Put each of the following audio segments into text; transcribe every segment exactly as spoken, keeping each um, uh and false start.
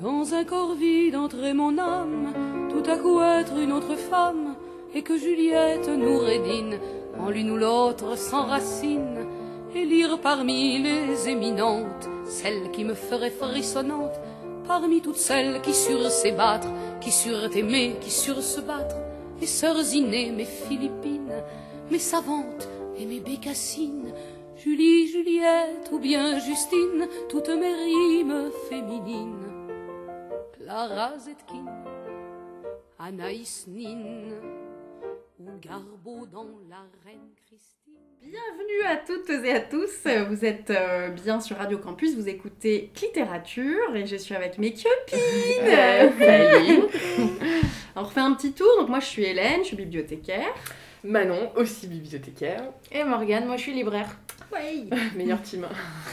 Dans un corps vide entrer mon âme, tout à coup être une autre femme, et que Juliette nous redine, en l'une ou l'autre s'enracine, et lire parmi les éminentes, celle qui me ferait frissonnante, parmi toutes celles qui surent s'ébattre, qui surent aimer, qui surent se battre, mes sœurs innées, mes Philippines, mes savantes et mes bécassines, Julie, Juliette ou bien Justine, toutes mes rimes féminines. Clara Zetkin, Anaïs Nin, ou Garbeau dans La Reine Christine. Bienvenue à toutes et à tous, vous êtes euh, bien sur Radio Campus, vous écoutez Clitérature et je suis avec mes copines. Euh, salut. On refait un petit tour, donc moi je suis Hélène, je suis bibliothécaire. Manon, aussi bibliothécaire. Et Morgane, moi je suis libraire. Ouais. Meilleur team.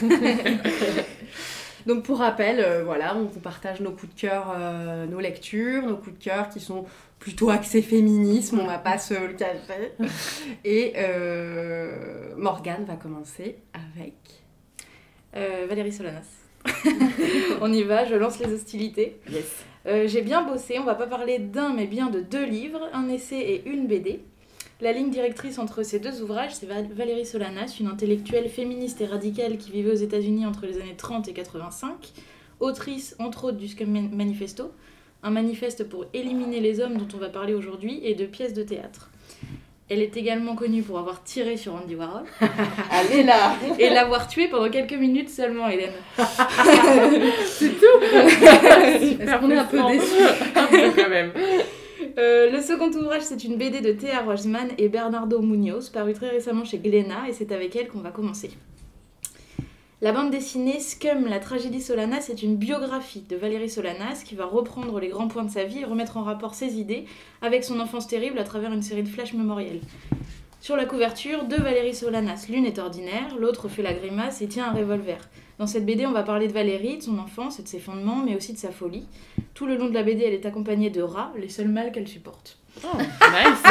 Donc pour rappel, euh, voilà, on vous partage nos coups de cœur, euh, nos lectures, nos coups de cœur qui sont plutôt axés féminisme, on va pas se le cacher. Et euh, Morgane va commencer avec... Euh, Valérie Solanas. On y va, je lance les hostilités. Yes. Euh, j'ai bien bossé, on va pas parler d'un mais bien de deux livres, un essai et une B D. La ligne directrice entre ces deux ouvrages, c'est Val- Valérie Solanas, une intellectuelle féministe et radicale qui vivait aux États-Unis entre les années trente et quatre-vingt-cinq, autrice entre autres du Scum Manifesto, un manifeste pour éliminer les hommes dont on va parler aujourd'hui, et de pièces de théâtre. Elle est également connue pour avoir tiré sur Andy Warhol. Allez là. Et l'avoir tué pendant quelques minutes seulement, Hélène. C'est tout. Est-ce qu'on est un peu déçus ? Un peu quand même. Euh, le second ouvrage, c'est une B D de Thea Rojsman et Bernardo Munoz, paru très récemment chez Glénat, et c'est avec elle qu'on va commencer. La bande dessinée Scum, la tragédie Solanas, c'est une biographie de Valérie Solanas qui va reprendre les grands points de sa vie et remettre en rapport ses idées avec son enfance terrible à travers une série de flashs mémoriels. Sur la couverture, deux Valérie Solanas, l'une est ordinaire, l'autre fait la grimace et tient un revolver. Dans cette B D, on va parler de Valérie, de son enfance et de ses fondements, mais aussi de sa folie. Tout le long de la B D, elle est accompagnée de rats, les seuls mâles qu'elle supporte. Oh, nice.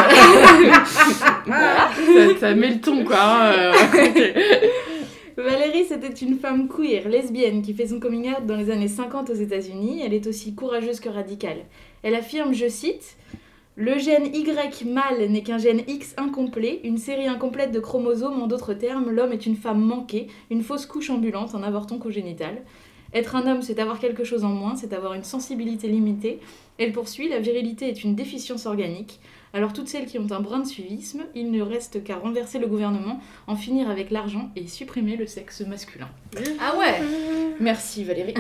Voilà, ça, ça met le ton, quoi. Hein, euh, okay. Valérie, c'était une femme queer, lesbienne, qui fait son coming out dans les années cinquante aux États-Unis. Elle est aussi courageuse que radicale. Elle affirme, je cite... Le gène Y mâle n'est qu'un gène X incomplet, une série incomplète de chromosomes, en d'autres termes, l'homme est une femme manquée, une fausse couche ambulante, un avorton congénital. Être un homme, c'est avoir quelque chose en moins, c'est avoir une sensibilité limitée. Elle poursuit, la virilité est une déficience organique. Alors toutes celles qui ont un brin de suivisme, il ne reste qu'à renverser le gouvernement, en finir avec l'argent et supprimer le sexe masculin. Ah ouais. Merci Valérie.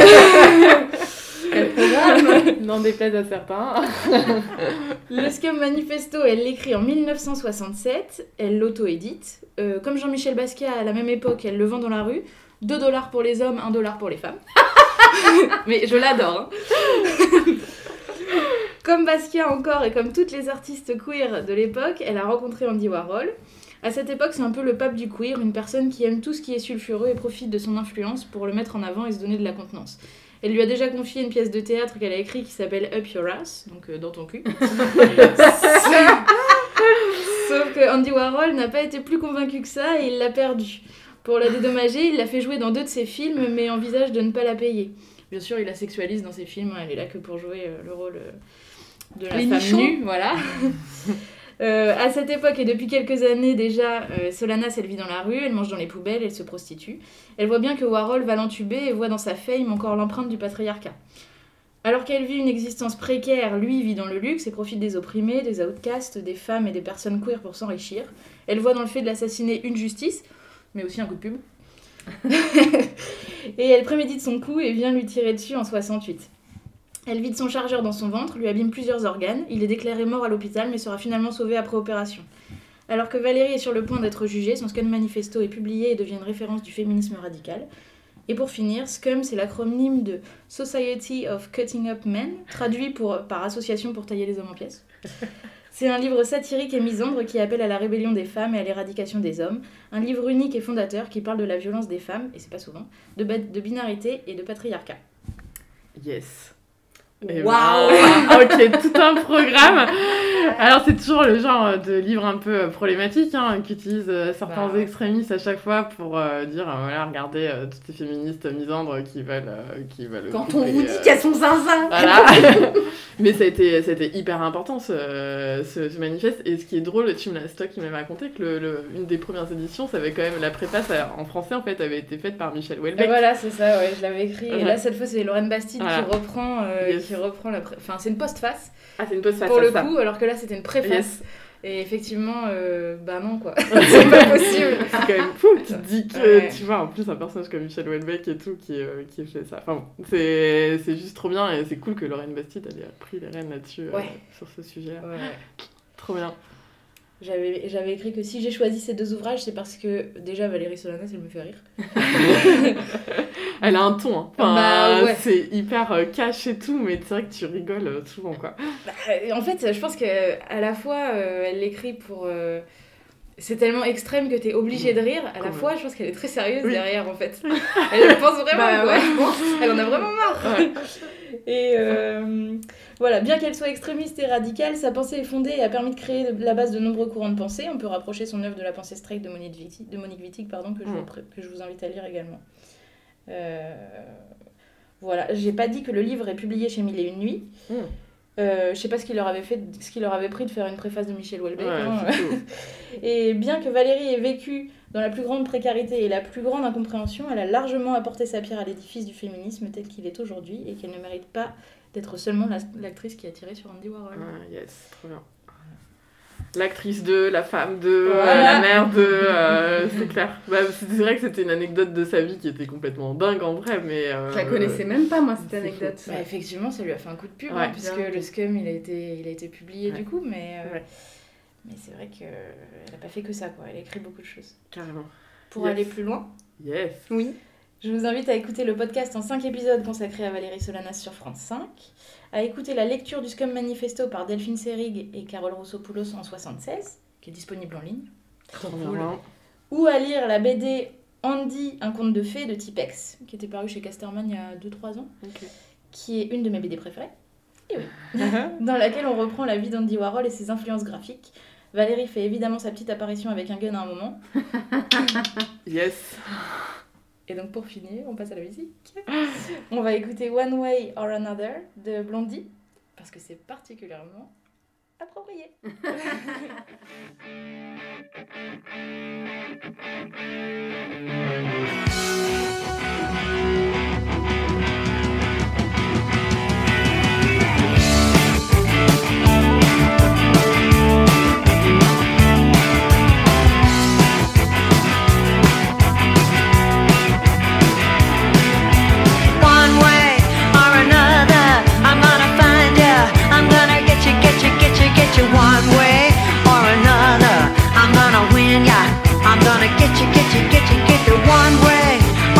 Quel programme. N'en déplaise à certains. Le Scum Manifesto, elle l'écrit en dix-neuf cent soixante-sept, elle l'auto-édite. Euh, comme Jean-Michel Basquiat, à la même époque, elle le vend dans la rue. deux dollars pour les hommes, un dollar pour les femmes. Mais je l'adore. Hein. Comme Basquiat encore, et comme toutes les artistes queer de l'époque, elle a rencontré Andy Warhol. À cette époque, c'est un peu le pape du queer, une personne qui aime tout ce qui est sulfureux et profite de son influence pour le mettre en avant et se donner de la contenance. Elle lui a déjà confié une pièce de théâtre qu'elle a écrite qui s'appelle Up Your Ass, donc euh, dans ton cul. Sauf que Andy Warhol n'a pas été plus convaincu que ça et il l'a perdue. Pour la dédommager, il l'a fait jouer dans deux de ses films, mais envisage de ne pas la payer. Bien sûr, il la sexualise dans ses films, elle est là que pour jouer euh, le rôle euh, de la Les femme nichons. nue, voilà. Euh, à cette époque et depuis quelques années déjà, euh, Solanas, elle vit dans la rue, elle mange dans les poubelles, elle se prostitue. Elle voit bien que Warhol va l'entuber et voit dans sa fame encore l'empreinte du patriarcat. Alors qu'elle vit une existence précaire, lui vit dans le luxe et profite des opprimés, des outcasts, des femmes et des personnes queer pour s'enrichir. Elle voit dans le fait de l'assassiner une justice, mais aussi un coup de pub. Et elle prémédite son coup et vient lui tirer dessus en soixante-huit. Elle vide son chargeur dans son ventre, lui abîme plusieurs organes, il est déclaré mort à l'hôpital mais sera finalement sauvé après opération. Alors que Valérie est sur le point d'être jugée, son Scum Manifesto est publié et devient une référence du féminisme radical. Et pour finir, Scum, c'est l'acronyme de Society of Cutting Up Men, traduit pour, par Association pour tailler les hommes en pièces. C'est un livre satirique et misandre qui appelle à la rébellion des femmes et à l'éradication des hommes. Un livre unique et fondateur qui parle de la violence des femmes, et c'est pas souvent, de, ba- de binarité et de patriarcat. Yes. Et Waouh. ben, ok, tout un programme. Alors c'est toujours le genre de livre un peu problématique hein, qu'utilisent euh, certains Bah, ouais. extrémistes à chaque fois pour euh, dire euh, voilà regardez euh, toutes ces féministes misandres qui veulent euh, qui veulent Quand couper, on vous dit euh, qu'elles sont zinzin. voilà. Mais ça a été ça a été hyper important ce, ce, ce manifeste et ce qui est drôle tu me l'as c'est toi qui m'avais raconté que le, le, une des premières éditions ça avait quand même la préface en français en fait avait été faite par Michel Et Houellebecq. voilà, c'est ça, ouais, je l'avais écrit. Ouais. Et là, cette fois, c'est Lorraine Bastide Voilà. qui reprend, euh, Yes. qui reprend la. Pré... Enfin, c'est une postface Ah c'est une postface pour le ça. coup, alors que là, c'était une préface. Yes. Et effectivement, euh, bah non, quoi. C'est pas possible. C'est quand même fou, tu te dis que, Ouais. tu vois, en plus un personnage comme Michel Houellebecq et tout qui, euh, qui fait ça. Enfin bon, c'est, c'est juste trop bien et c'est cool que Lorraine Bastide elle ait pris les rênes là-dessus, euh, Ouais. sur ce sujet-là. Ouais. Trop bien. J'avais, j'avais écrit que si j'ai choisi ces deux ouvrages, c'est parce que déjà Valérie Solanas, elle me fait rire. Elle a un ton, hein. Enfin, Bah, ouais. c'est hyper euh, cash et tout, mais c'est vrai que tu rigoles euh, souvent, quoi. Bah, euh, en fait, je pense qu'à la fois, euh, elle l'écrit pour. euh, C'est tellement extrême que t'es obligé de rire. À la Ouais. fois, je pense qu'elle est très sérieuse Oui. derrière, en fait. Elle pense vraiment, Bah quoi. ouais, je pense. Elle en a vraiment marre. Ouais. Et euh, voilà, bien qu'elle soit extrémiste et radicale, sa pensée est fondée et a permis de créer la base de nombreux courants de pensée. On peut rapprocher son œuvre de la pensée straight de Monique Wittig, de Monique Wittig pardon, que, je Mm. vous, pré- que je vous invite à lire également. Euh, voilà, j'ai pas dit que le livre est publié chez Mille et Une Nuits. Mm. Euh, je sais pas ce qu'il leur avait fait, ce qu'il leur avait pris de faire une préface de Michel Houellebecq. Ouais, hein. c'est cool. Et bien que Valérie ait vécu dans la plus grande précarité et la plus grande incompréhension, elle a largement apporté sa pierre à l'édifice du féminisme tel qu'il est aujourd'hui et qu'elle ne mérite pas d'être seulement la- l'actrice qui a tiré sur Andy Warhol. Ah, yes, trop bien. L'actrice de, la femme de, euh, Voilà. la mère de, euh, c'est clair. Bah, c'est c'est vrai que c'était une anecdote de sa vie qui était complètement dingue en vrai, mais... euh, Je la connaissais même pas, moi, cette c'est anecdote. Bah, effectivement, ça lui a fait un coup de pub, Ouais. hein, puisque Bien. le scum il a été, il a été publié Ouais. du coup, mais, euh, Ouais. mais c'est vrai qu'elle n'a pas fait que ça, quoi. Elle a écrit beaucoup de choses. Carrément. Pour Yes. aller plus loin, Yes. Oui. je vous invite à écouter le podcast en cinq épisodes consacré à Valérie Solanas sur France cinq, à écouter la lecture du Scum Manifesto par Delphine Seyrig et Carole Roussopoulos en soixante-seize, qui est disponible en ligne, Trop cool. bien. ou à lire la B D Andy, un conte de fées de Tipex, qui était paru chez Casterman il y a deux trois ans, Ok. qui est une de mes B D préférées, et oui, dans laquelle on reprend la vie d'Andy Warhol et ses influences graphiques. Valérie fait évidemment sa petite apparition avec un gun à un moment. Yes. Et donc pour finir, on passe à la musique. On va écouter One Way or Another de Blondie, parce que c'est particulièrement approprié. One way or another, I'm gonna find you. I'm gonna get you, get you, get you, get you. One way or another, I'm gonna win ya. I'm gonna get you, get you, get you, get you. One way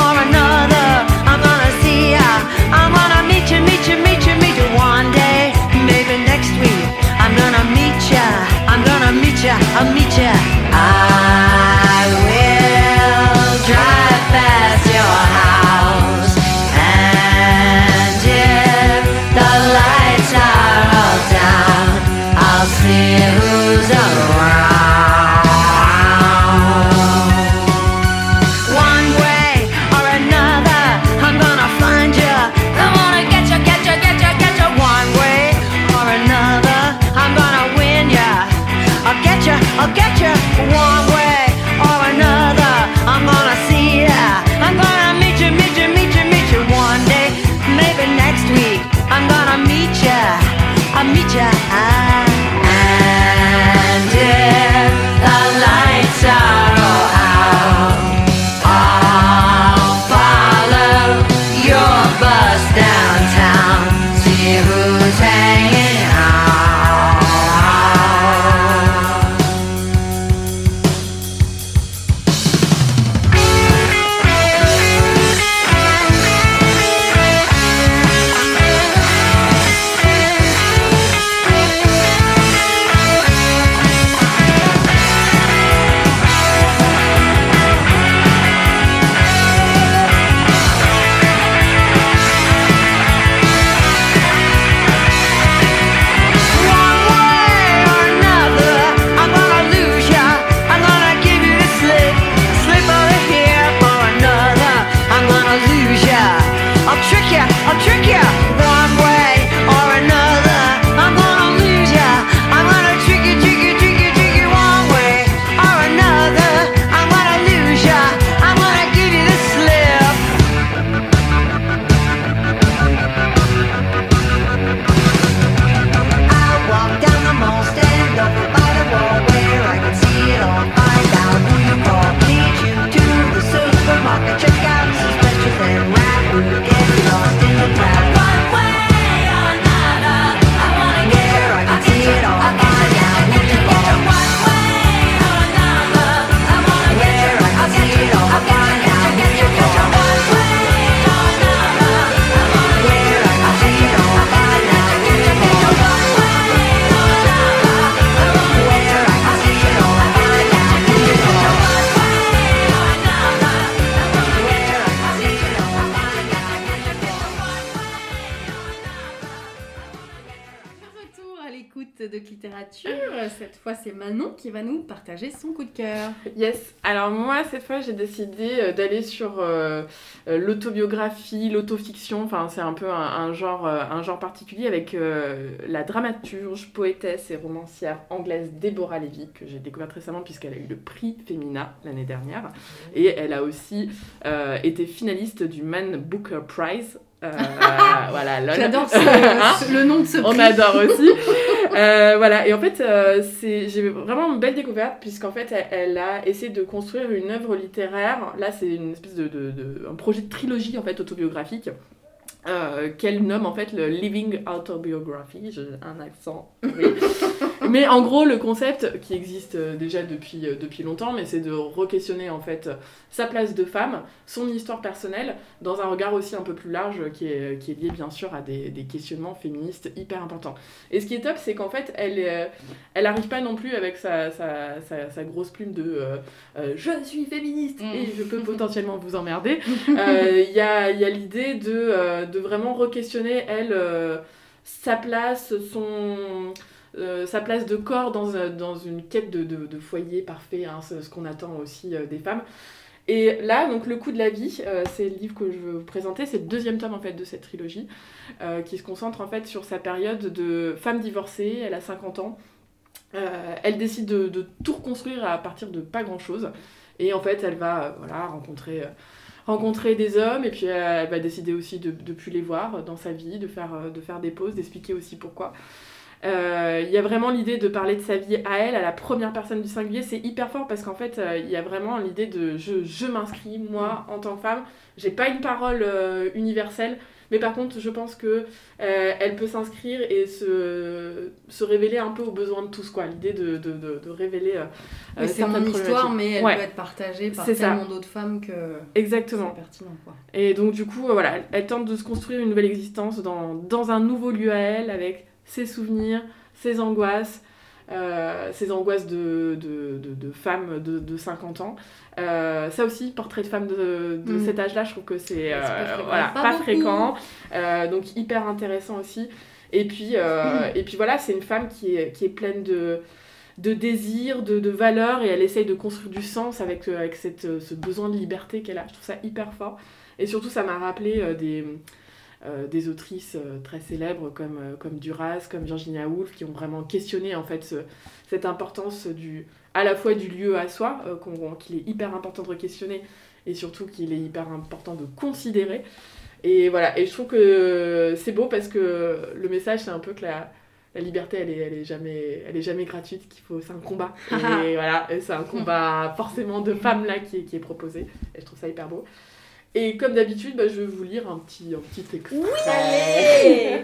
spécialiste de littérature. Cette fois, c'est Manon qui va nous partager son coup de cœur. Yes. Alors moi, cette fois, j'ai décidé d'aller sur euh, l'autobiographie, l'autofiction. Enfin, c'est un peu un, un, genre, un genre particulier avec euh, la dramaturge, poétesse et romancière anglaise Deborah Levy, que j'ai découverte récemment puisqu'elle a eu le prix Femina l'année dernière. Et elle a aussi euh, été finaliste du Man Booker Prize. Euh, voilà, lol. J'adore ce, ce, le nom de ce prix. On adore aussi. euh, voilà, et en fait, euh, c'est, j'ai vraiment une belle découverte, puisqu'en fait, elle, elle a essayé de construire une œuvre littéraire. Là, c'est une espèce de, de, de un projet de trilogie en fait autobiographique. Euh, qu'elle nomme en fait le Living Autobiography, j'ai un accent, oui. Mais en gros, le concept qui existe déjà depuis, depuis longtemps, mais c'est de re-questionner en fait sa place de femme, son histoire personnelle, dans un regard aussi un peu plus large qui est, qui est lié bien sûr à des, des questionnements féministes hyper importants. Et ce qui est top, c'est qu'en fait, elle euh, elle arrive pas non plus avec sa, sa, sa, sa grosse plume de euh, euh, « je suis féministe et je peux potentiellement vous emmerder ». Il euh, y, a, y a l'idée de, euh, de vraiment re-questionner, elle, euh, sa place, son... Euh, sa place de corps dans, euh, dans une quête de, de, de foyer parfait, hein, c'est ce qu'on attend aussi euh, des femmes. Et là, donc, Le coup de la vie, euh, c'est le livre que je veux vous présenter, c'est le deuxième tome en fait, de cette trilogie, euh, qui se concentre en fait sur sa période de femme divorcée, elle a cinquante ans, euh, elle décide de, de tout reconstruire à partir de pas grand-chose, et en fait, elle va euh, voilà, rencontrer... Euh, rencontrer des hommes, et puis euh, elle va décider aussi de ne plus les voir dans sa vie, de faire, euh, de faire des pauses, d'expliquer aussi pourquoi. Il euh, y a vraiment l'idée de parler de sa vie à elle, à la première personne du singulier, c'est hyper fort parce qu'en fait, il euh, y a vraiment l'idée de je, je m'inscris, moi, en tant que femme, j'ai pas une parole euh, universelle, mais par contre, je pense que euh, elle peut s'inscrire et se, se révéler un peu aux besoins de tous, quoi. L'idée de, de, de, de révéler euh, oui, c'est mon histoire, mais elle ouais. peut être partagée par c'est tellement ça. d'autres femmes que exactement. C'est pertinent, quoi. Et donc, du coup, euh, voilà, elle, elle tente de se construire une nouvelle existence dans, dans un nouveau lieu à elle, avec ses souvenirs, ses angoisses, euh, ses angoisses de, de, de, de femmes de, de cinquante ans. Euh, ça aussi, portrait de femme de, de mmh. cet âge-là, je trouve que c'est, euh, c'est pas fréquent, voilà, pas pas fréquent euh, donc hyper intéressant aussi. Et puis, euh, mmh. et puis voilà, c'est une femme qui est, qui est pleine de, de désirs, de, de valeurs, et elle essaye de construire du sens avec, avec cette, ce besoin de liberté qu'elle a. Je trouve ça hyper fort. Et surtout, ça m'a rappelé euh, des... Euh, des autrices euh, très célèbres comme, euh, comme Duras, comme Virginia Woolf, qui ont vraiment questionné en fait ce, cette importance du, à la fois du lieu à soi, euh, qu'on, qu'il est hyper important de re-questionner, et surtout qu'il est hyper important de considérer. Et voilà, et je trouve que c'est beau parce que le message, c'est un peu que la, la liberté, elle est, elle est jamais, elle est jamais gratuite, qu'il faut, c'est un combat. Et voilà, et c'est un combat forcément de femmes là qui est, qui est proposé, et je trouve ça hyper beau. Et comme d'habitude, bah, je vais vous lire un petit, un petit extrait. Oui, allez.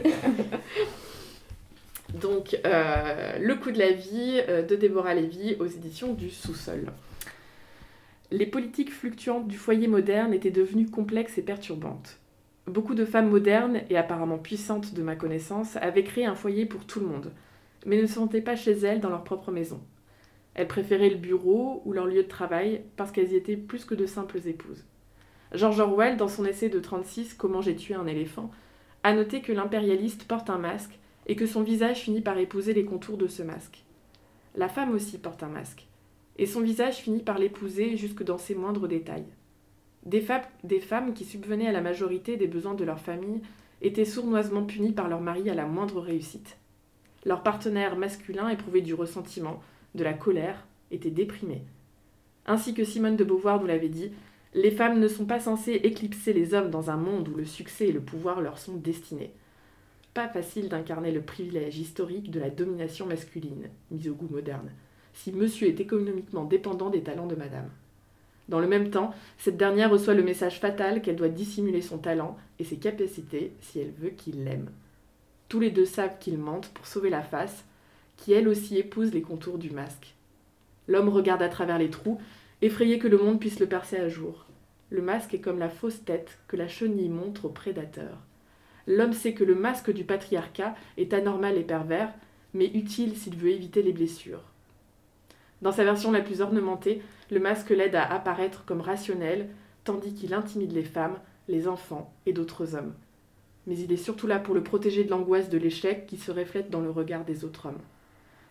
Donc, euh, Le coup de la vie euh, de Deborah Levy aux éditions du Sous-sol. Les politiques fluctuantes du foyer moderne étaient devenues complexes et perturbantes. Beaucoup de femmes modernes et apparemment puissantes de ma connaissance avaient créé un foyer pour tout le monde, mais ne se sentaient pas chez elles dans leur propre maison. Elles préféraient le bureau ou leur lieu de travail parce qu'elles y étaient plus que de simples épouses. George Orwell, dans son essai de trente-six, Comment j'ai tué un éléphant, a noté que l'impérialiste porte un masque et que son visage finit par épouser les contours de ce masque. La femme aussi porte un masque, et son visage finit par l'épouser jusque dans ses moindres détails. Des, fa- des femmes qui subvenaient à la majorité des besoins de leur famille étaient sournoisement punies par leur mari à la moindre réussite. Leur partenaire masculin éprouvait du ressentiment, de la colère, était déprimé. Ainsi que Simone de Beauvoir nous l'avait dit, les femmes ne sont pas censées éclipser les hommes dans un monde où le succès et le pouvoir leur sont destinés. Pas facile d'incarner le privilège historique de la domination masculine, mise au goût moderne, si monsieur est économiquement dépendant des talents de madame. Dans le même temps, cette dernière reçoit le message fatal qu'elle doit dissimuler son talent et ses capacités si elle veut qu'il l'aime. Tous les deux savent qu'ils mentent pour sauver la face, qui elle aussi épouse les contours du masque. L'homme regarde à travers les trous, effrayé que le monde puisse le percer à jour. Le masque est comme la fausse tête que la chenille montre au prédateur. L'homme sait que le masque du patriarcat est anormal et pervers, mais utile s'il veut éviter les blessures. Dans sa version la plus ornementée, le masque l'aide à apparaître comme rationnel, tandis qu'il intimide les femmes, les enfants et d'autres hommes. Mais il est surtout là pour le protéger de l'angoisse de l'échec qui se reflète dans le regard des autres hommes.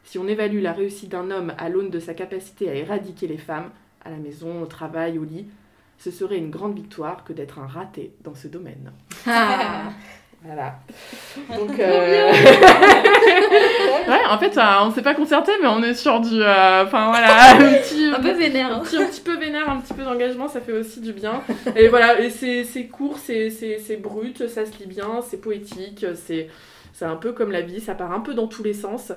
Si on évalue la réussite d'un homme à l'aune de sa capacité à éradiquer les femmes, à la maison, au travail, au lit, ce serait une grande victoire que d'être un raté dans ce domaine. Ah. Voilà. Donc, euh... ouais, en fait, euh, on s'est pas concerté, mais on est sur du, enfin euh, voilà, un petit, Un peu vénère. un petit, un petit peu vénère, un petit peu d'engagement, ça fait aussi du bien. Et voilà, et c'est, c'est court, c'est, c'est, c'est brut, ça se lit bien, c'est poétique, c'est, c'est un peu comme la vie, ça part un peu dans tous les sens.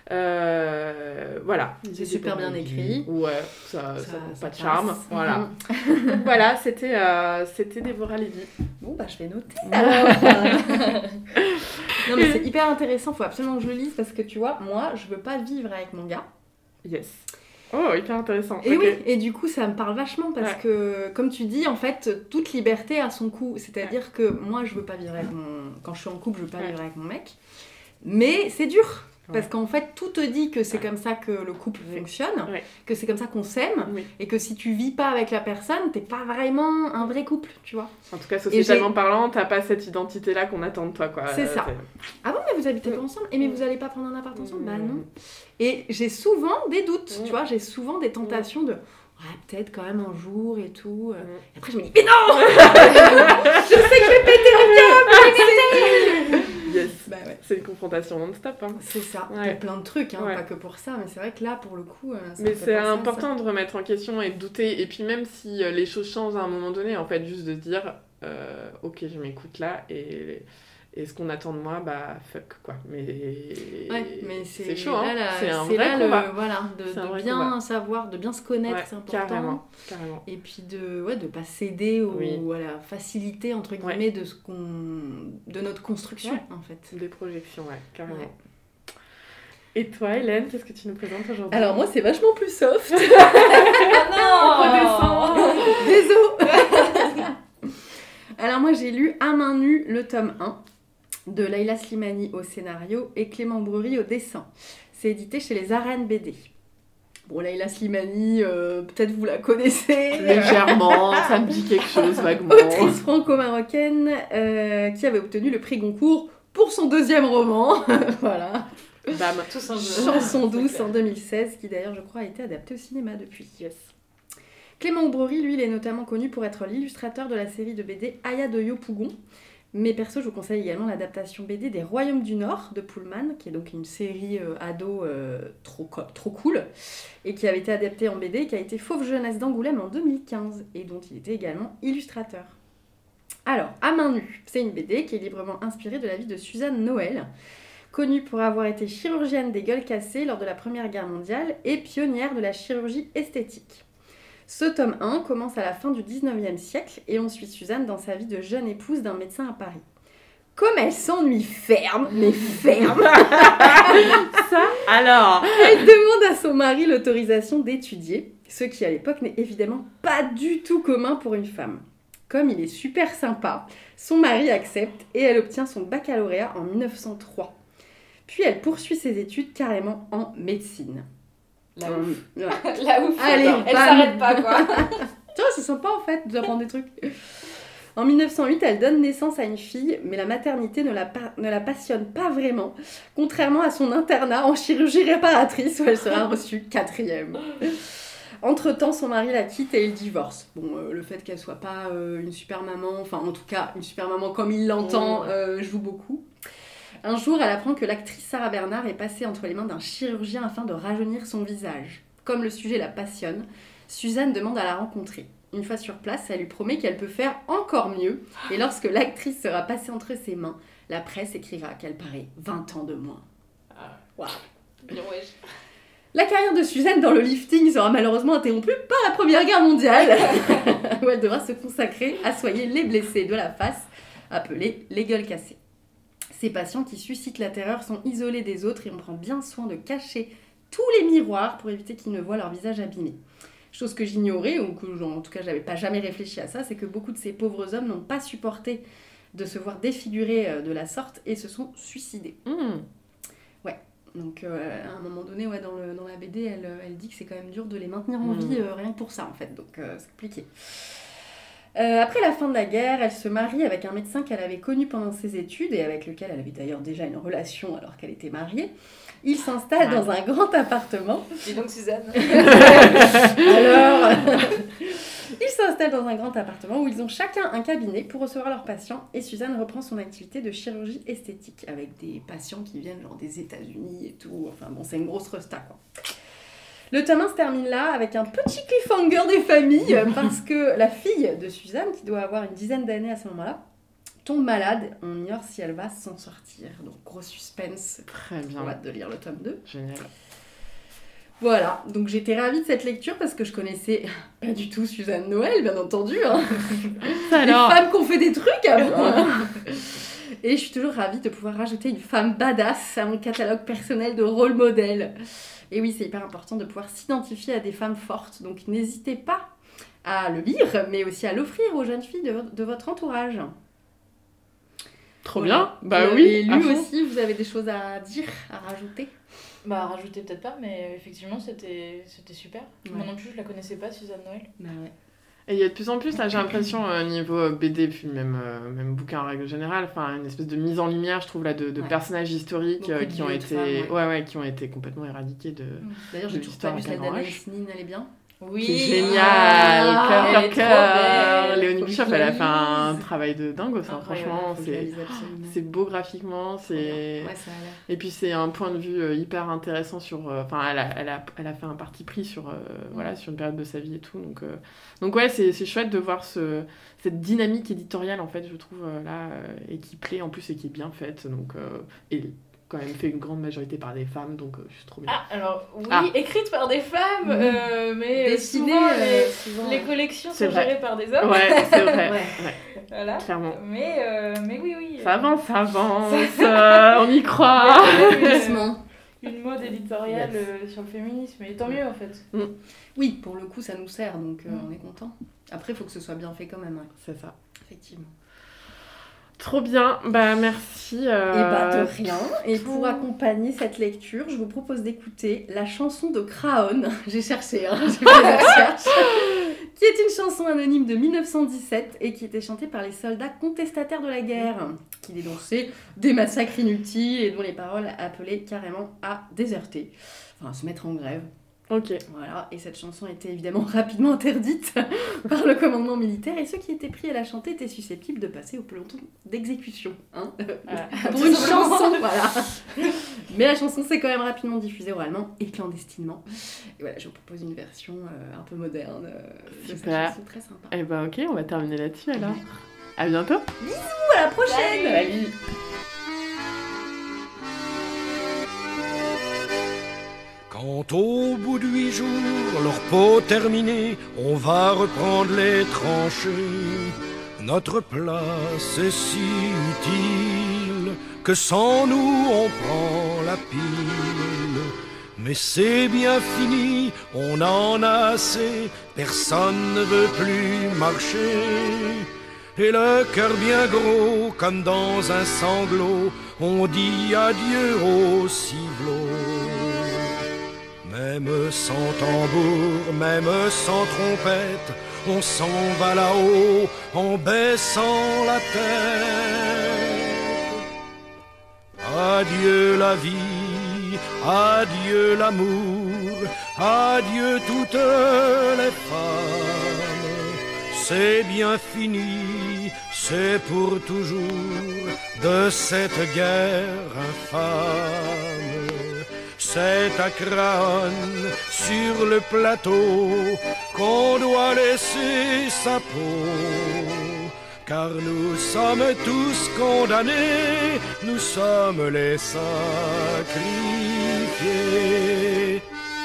Euh, voilà. C'est super bien écrit. Ouais, ça, ça, Ça- manque ça pas de passe. charme. Voilà. Voilà, c'était, euh, c'était Déborah Lévy. Bon, bah je vais noter. Alors. Non, mais c'est hyper intéressant, faut absolument que je le lise parce que tu vois, moi, je veux pas vivre avec mon gars. Yes. Oh, hyper intéressant. Et Ok. oui, et du coup, ça me parle vachement parce Ouais. que, comme tu dis, en fait, toute liberté a son coût. C'est-à-dire que moi, je veux pas vivre avec mon. Quand je suis en couple, je veux pas Ouais. vivre avec mon mec. Mais c'est dur. Parce Ouais. qu'en fait, tout te dit que c'est Ouais. comme ça que le couple Oui. fonctionne, Ouais. que c'est comme ça qu'on s'aime, Oui. et que si tu vis pas avec la personne, t'es pas vraiment un vrai couple, tu vois. En tout cas, Et sociétalement j'ai- parlant, t'as pas cette identité-là qu'on attend de toi, quoi. C'est ça. Ah bon, mais vous habitez pas ensemble? Et mais vous allez pas prendre un appart ensemble? Bah non. Et j'ai souvent des doutes, Mm. tu vois, j'ai souvent des tentations de ouais, peut-être quand même un jour et tout. euh. Mm. Et après, je me dis, mais non. Je sais que je vais péter un câble. Yes. Bah ouais. C'est une confrontation non-stop. Hein. C'est ça. Ouais. Il y a plein de trucs, hein, Ouais. pas que pour ça, mais c'est vrai que là, pour le coup, euh, ça Mais me fait c'est penser à important de remettre en question et de douter. Et puis même si euh, les choses changent à un moment donné, en fait, juste de se dire, euh, ok, je m'écoute là et, et ce qu'on attend de moi, bah fuck quoi. Mais, ça. Ouais, mais c'est, c'est chaud, là, hein. là, C'est un c'est vrai là combat. Le, voilà, de, C'est un de vrai bien combat. savoir, de bien se connaître, Ouais, c'est important. carrément, carrément. Et puis de ouais, de pas céder au, Oui. à la facilité entre guillemets Ouais. de ce qu'on de notre construction Ouais. en fait. Des projections, ouais, carrément. Ouais. Et toi, Hélène, qu'est-ce que tu nous présentes aujourd'hui? Alors moi c'est vachement plus soft. non. Désolé. Alors moi j'ai lu à main nue le tome un de Leila Slimani au scénario et Clément Brery au dessin. C'est édité chez les Arènes B D. Bon, Leila Slimani, euh, peut-être vous la connaissez. Légèrement, ça me dit quelque chose vaguement. Autrice franco-marocaine euh, qui avait obtenu le prix Goncourt pour son deuxième roman. Voilà. Bam. Tous un jeu. Chanson douce en deux mille seize, qui d'ailleurs je crois a été adaptée au cinéma depuis. Yes. Clément Brery, lui, il est notamment connu pour être l'illustrateur de la série de B D Aya de Yopougon. Mais perso, je vous conseille également l'adaptation B D des Royaumes du Nord de Pullman, qui est donc une série euh, ado euh, trop, co- trop cool, et qui avait été adaptée en B D, et qui a été Fauve Jeunesse d'Angoulême en deux mille quinze, et dont il était également illustrateur. Alors, À main nue, c'est une B D qui est librement inspirée de la vie de Suzanne Noël, connue pour avoir été chirurgienne des gueules cassées lors de la Première Guerre mondiale et pionnière de la chirurgie esthétique. Ce tome un commence à la fin du dix-neuvième siècle et on suit Suzanne dans sa vie de jeune épouse d'un médecin à Paris. Comme elle s'ennuie ferme, mais ferme, Ça, alors. elle demande à son mari l'autorisation d'étudier, ce qui à l'époque n'est évidemment pas du tout commun pour une femme. Comme il est super sympa, son mari accepte et elle obtient son baccalauréat en mille neuf cent trois. Puis elle poursuit ses études carrément en médecine. La Hum, ouf. ouais. La ouf. Allez, elle bam. s'arrête pas quoi. Tu vois, c'est sympa en fait d'apprendre des trucs. En mille neuf cent huit, elle donne naissance à une fille, mais la maternité ne la, pa- ne la passionne pas vraiment, contrairement à son internat en chirurgie réparatrice où elle sera reçue quatrième. Entre-temps, son mari la quitte et il divorce. Bon, euh, le fait qu'elle soit pas euh, une super maman, enfin en tout cas une super maman comme il l'entend, Mmh. euh, joue beaucoup. Un jour, elle apprend que l'actrice Sarah Bernard est passée entre les mains d'un chirurgien afin de rajeunir son visage. Comme le sujet la passionne, Suzanne demande à la rencontrer. Une fois sur place, elle lui promet qu'elle peut faire encore mieux. Et lorsque l'actrice sera passée entre ses mains, la presse écrira qu'elle paraît vingt ans de moins. Waouh. Bien wesh. La carrière de Suzanne dans le lifting sera malheureusement interrompue par la Première Guerre mondiale, où elle devra se consacrer à soigner les blessés de la face, appelés les gueules cassées. Ces patients qui suscitent la terreur sont isolés des autres et on prend bien soin de cacher tous les miroirs pour éviter qu'ils ne voient leur visage abîmé. Chose que j'ignorais, ou que en tout cas je n'avais pas jamais réfléchi à ça, c'est que beaucoup de ces pauvres hommes n'ont pas supporté de se voir défigurés de la sorte et se sont suicidés. Mmh. Donc euh, à un moment donné, ouais, dans, le, dans la B D, elle, elle dit que c'est quand même dur de les maintenir en Mmh. vie, euh, rien que pour ça en fait, donc euh, c'est compliqué. Euh, après la fin de la guerre, elle se marie avec un médecin qu'elle avait connu pendant ses études et avec lequel elle avait d'ailleurs déjà une relation alors qu'elle était mariée. Ils s'installent dans un grand appartement. Dis donc Suzanne. Alors, ils s'installent dans un grand appartement où ils ont chacun un cabinet pour recevoir leurs patients et Suzanne reprend son activité de chirurgie esthétique avec des patients qui viennent genre des États-Unis et tout. Enfin bon, c'est une grosse resta quoi. Le tome un se termine là avec un petit cliffhanger des familles parce que la fille de Suzanne, qui doit avoir une dizaine d'années à ce moment-là, tombe malade. On ignore si elle va s'en sortir. Donc gros suspense. Très bien. On a hâte de lire le tome deux. Génial. Voilà, donc j'étais ravie de cette lecture parce que je connaissais pas du tout Suzanne Noël, bien entendu. Hein. Alors... Les femmes qui ont fait des trucs avant. Hein. Et je suis toujours ravie de pouvoir rajouter une femme badass à mon catalogue personnel de rôle modèle. Et oui, c'est hyper important de pouvoir s'identifier à des femmes fortes. Donc n'hésitez pas à le lire, mais aussi à l'offrir aux jeunes filles de, de votre entourage. Trop Voilà. bien. Bah Vous oui. avez à lu fond. aussi, vous avez des choses à dire, à rajouter? Bah, rajouter peut-être pas, mais effectivement, c'était, c'était super. Ouais. Moi non plus, je la connaissais pas, Suzanne Noël. Bah ouais. Et il y a de plus en plus, là, j'ai l'impression, euh, niveau B D, puis même, euh, même bouquin en règle générale, enfin, une espèce de mise en lumière, je trouve, là, de, de Ouais. personnages historiques Beaucoup euh, de qui ont vieux de été, femmes, ouais. ouais, ouais, qui ont été complètement éradiqués de. D'ailleurs, j'ai de toujours pas l'histoire lu avec celle un grand d'Anaïs H. Nin, elle est bien. Oui. Qui est génial, Ah, cœur, elle est cœur, trop cœur. belle. Léonie Faut que Bischoff, je elle a la fait un lise. travail de dingue, ça, Incroyable, franchement, Faut que je la c'est, lise absolument. c'est beau graphiquement, c'est... Ouais, ça a l'air. Et puis c'est un point de vue euh, hyper intéressant sur... euh, Enfin, elle, a, elle, a, elle a fait un parti pris sur, euh, voilà, sur une période de sa vie et tout. Donc, euh, donc ouais, c'est, c'est chouette de voir ce, cette dynamique éditoriale, en fait, je trouve, euh, là, euh, et qui plaît en plus et qui est bien faite. Donc, euh, et quand même fait une grande majorité par des femmes, donc euh, je suis trop bien. Ah, alors, oui, Ah. écrite par des femmes, Mhm. euh, mais Dessinée, souvent, euh, les, souvent, les ouais. collections C'est sont vrai. gérées par des hommes. Ouais, c'est vrai, Ouais. ouais, Voilà. clairement. Mais, euh, mais oui, oui. Ça avance, ça avance, euh, on y croit. Doucement. Une mode éditoriale Yes. euh, sur le féminisme, et tant mieux en fait. Oui, pour le coup, ça nous sert, donc euh, Mm. on est content. Après, il faut que ce soit bien fait quand même, ouais. C'est ça. Effectivement. Trop bien, bah merci. Euh... Et bah de rien. Et tout- pour accompagner cette lecture, je vous propose d'écouter la chanson de Craon. J'ai cherché, hein, j'ai fait des recherches. Qui est une chanson anonyme de mille neuf cent dix-sept et qui était chantée par les soldats contestataires de la guerre, qui dénonçaient des massacres inutiles et dont les paroles appelaient carrément à déserter, enfin à se mettre en grève. Ok. Voilà, et cette chanson a été évidemment rapidement interdite par le commandement militaire et ceux qui étaient pris à la chanter étaient susceptibles de passer au peloton d'exécution. Hein Voilà. pour une chanson, voilà. Mais la chanson s'est quand même rapidement diffusée oralement et clandestinement. Et voilà, je vous propose une version euh, un peu moderne euh, de cette Super. chanson très sympa. Eh ben ok, on va terminer là-dessus alors. À bientôt. À la prochaine. Salut. Quand au bout de huit jours, leur peau terminée, on va reprendre les tranchées. Notre place est si utile que sans nous on prend la pile. Mais c'est bien fini, on en a assez, personne ne veut plus marcher. Et le cœur bien gros, comme dans un sanglot, on dit adieu au ciblot. Même sans tambour, même sans trompette, on s'en va là-haut en baissant la tête. Adieu la vie, adieu l'amour, adieu toutes les femmes. C'est bien fini, c'est pour toujours de cette guerre infâme. C'est à Craonne, sur le plateau, qu'on doit laisser sa peau. Car nous sommes tous condamnés, nous sommes les sacrifiés.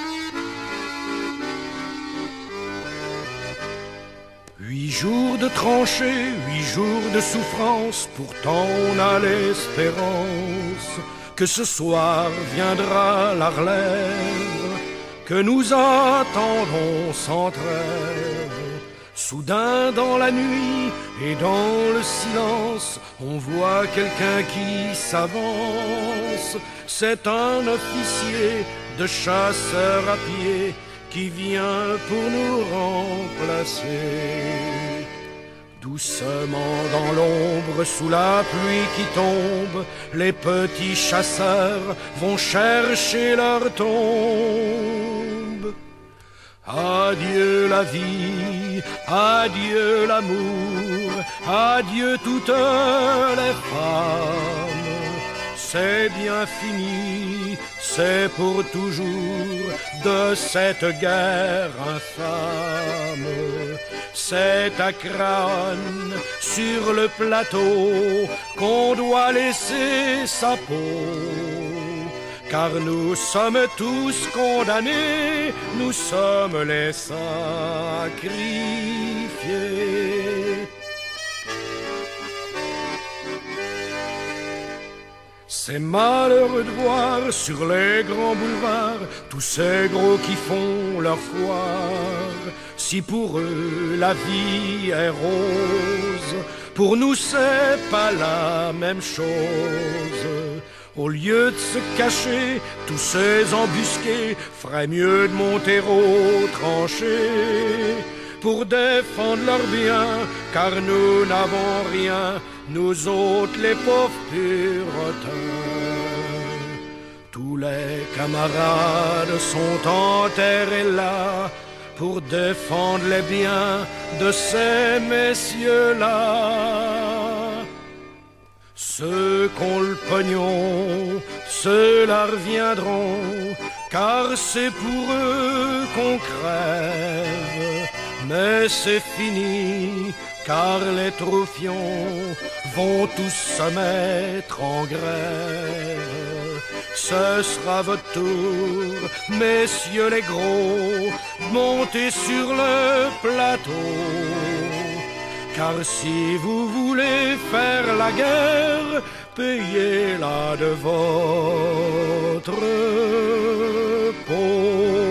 Huit jours de tranchées, huit jours de souffrance, pourtant on a l'espérance que ce soir viendra la relève, que nous attendons sans trêve. Soudain dans la nuit et dans le silence, on voit quelqu'un qui s'avance. C'est un officier de chasseurs à pied qui vient pour nous remplacer. Doucement dans l'ombre, sous la pluie qui tombe, les petits chasseurs vont chercher leur tombe. Adieu la vie, adieu l'amour, adieu toutes les femmes. C'est bien fini, c'est pour toujours de cette guerre infâme. C'est à Crâne, sur le plateau, qu'on doit laisser sa peau. Car nous sommes tous condamnés, nous sommes les sacrifiés. C'est malheureux de voir sur les grands boulevards tous ces gros qui font leur foire. Si pour eux la vie est rose, pour nous c'est pas la même chose. Au lieu de se cacher, tous ces embusqués feraient mieux de monter aux tranchées pour défendre leurs biens, car nous n'avons rien, nous autres les pauvres puritains. Tous les camarades sont enterrés là pour défendre les biens de ces messieurs-là. Ceux qu'ont le pognon, ceux-là reviendront, car c'est pour eux qu'on crève. Mais c'est fini, car les troufions vont tous se mettre en grève. Ce sera votre tour, messieurs les gros, montez sur le plateau. Car si vous voulez faire la guerre, payez-la de votre peau.